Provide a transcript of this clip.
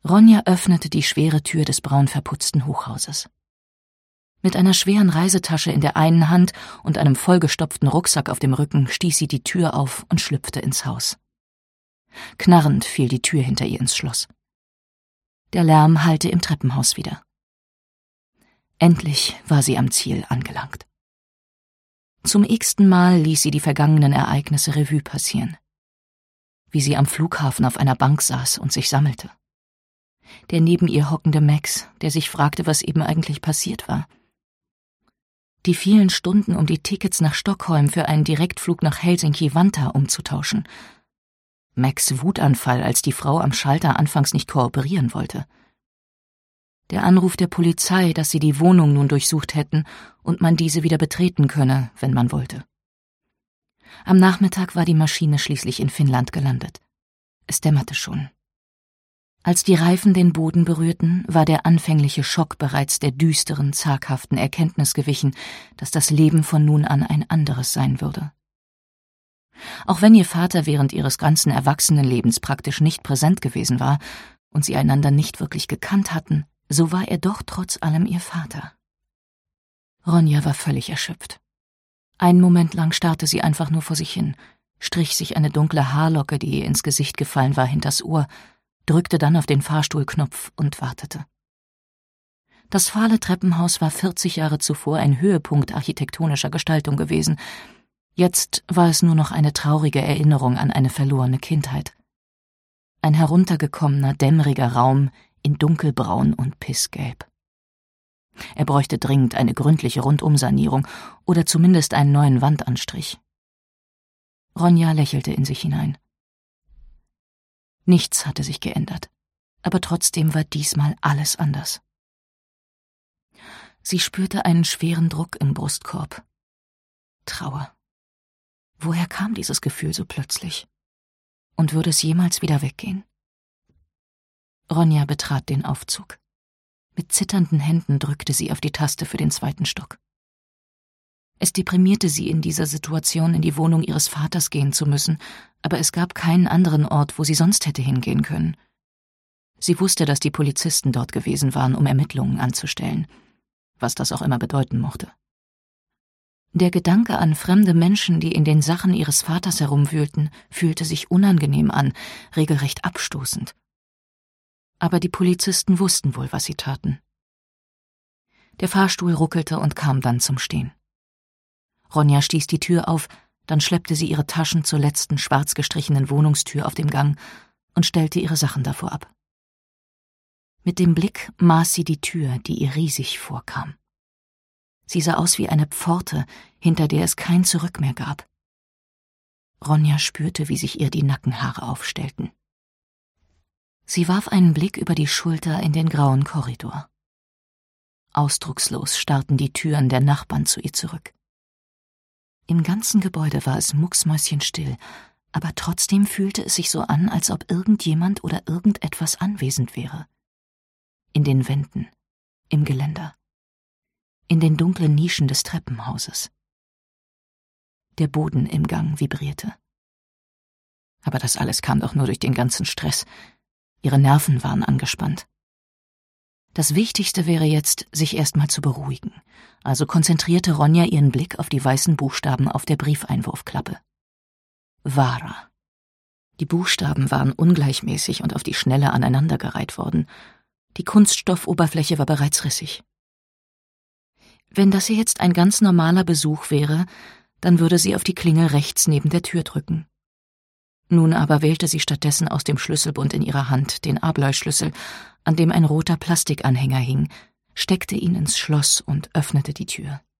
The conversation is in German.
Ronja öffnete die schwere Tür des braun verputzten Hochhauses. Mit einer schweren Reisetasche in der einen Hand und einem vollgestopften Rucksack auf dem Rücken stieß sie die Tür auf und schlüpfte ins Haus. Knarrend fiel die Tür hinter ihr ins Schloss. Der Lärm hallte im Treppenhaus wieder. Endlich war sie am Ziel angelangt. Zum x-ten Mal ließ sie die vergangenen Ereignisse Revue passieren. Wie sie am Flughafen auf einer Bank saß und sich sammelte. Der neben ihr hockende Max, der sich fragte, was eben eigentlich passiert war. Die vielen Stunden, um die Tickets nach Stockholm für einen Direktflug nach Helsinki-Vantaa umzutauschen. Max' Wutanfall, als die Frau am Schalter anfangs nicht kooperieren wollte. Der Anruf der Polizei, dass sie die Wohnung nun durchsucht hätten und man diese wieder betreten könne, wenn man wollte. Am Nachmittag war die Maschine schließlich in Finnland gelandet. Es dämmerte schon. Als die Reifen den Boden berührten, war der anfängliche Schock bereits der düsteren, zaghaften Erkenntnis gewichen, dass das Leben von nun an ein anderes sein würde. Auch wenn ihr Vater während ihres ganzen Erwachsenenlebens praktisch nicht präsent gewesen war und sie einander nicht wirklich gekannt hatten, so war er doch trotz allem ihr Vater. Ronja war völlig erschöpft. Einen Moment lang starrte sie einfach nur vor sich hin, strich sich eine dunkle Haarlocke, die ihr ins Gesicht gefallen war, hinters Ohr, drückte dann auf den Fahrstuhlknopf und wartete. Das fahle Treppenhaus war 40 Jahre zuvor ein Höhepunkt architektonischer Gestaltung gewesen. Jetzt war es nur noch eine traurige Erinnerung an eine verlorene Kindheit. Ein heruntergekommener, dämmeriger Raum in dunkelbraun und pissgelb. Er bräuchte dringend eine gründliche Rundumsanierung oder zumindest einen neuen Wandanstrich. Ronja lächelte in sich hinein. Nichts hatte sich geändert, aber trotzdem war diesmal alles anders. Sie spürte einen schweren Druck im Brustkorb. Trauer. Woher kam dieses Gefühl so plötzlich? Und würde es jemals wieder weggehen? Ronja betrat den Aufzug. Mit zitternden Händen drückte sie auf die Taste für den 2. Stock. Es deprimierte sie, in dieser Situation in die Wohnung ihres Vaters gehen zu müssen, aber es gab keinen anderen Ort, wo sie sonst hätte hingehen können. Sie wusste, dass die Polizisten dort gewesen waren, um Ermittlungen anzustellen, was das auch immer bedeuten mochte. Der Gedanke an fremde Menschen, die in den Sachen ihres Vaters herumwühlten, fühlte sich unangenehm an, regelrecht abstoßend. Aber die Polizisten wussten wohl, was sie taten. Der Fahrstuhl ruckelte und kam dann zum Stehen. Ronja stieß die Tür auf, dann schleppte sie ihre Taschen zur letzten schwarz gestrichenen Wohnungstür auf dem Gang und stellte ihre Sachen davor ab. Mit dem Blick maß sie die Tür, die ihr riesig vorkam. Sie sah aus wie eine Pforte, hinter der es kein Zurück mehr gab. Ronja spürte, wie sich ihr die Nackenhaare aufstellten. Sie warf einen Blick über die Schulter in den grauen Korridor. Ausdruckslos starrten die Türen der Nachbarn zu ihr zurück. Im ganzen Gebäude war es mucksmäuschenstill, aber trotzdem fühlte es sich so an, als ob irgendjemand oder irgendetwas anwesend wäre. In den Wänden, im Geländer, in den dunklen Nischen des Treppenhauses. Der Boden im Gang vibrierte. Aber das alles kam doch nur durch den ganzen Stress. Ihre Nerven waren angespannt. Das Wichtigste wäre jetzt, sich erstmal zu beruhigen, also konzentrierte Ronja ihren Blick auf die weißen Buchstaben auf der Briefeinwurfklappe. Vaara. Die Buchstaben waren ungleichmäßig und auf die Schnelle aneinandergereiht worden. Die Kunststoffoberfläche war bereits rissig. Wenn das hier jetzt ein ganz normaler Besuch wäre, dann würde sie auf die Klingel rechts neben der Tür drücken. Nun aber wählte sie stattdessen aus dem Schlüsselbund in ihrer Hand den Ableihschlüssel, an dem ein roter Plastikanhänger hing, steckte ihn ins Schloss und öffnete die Tür.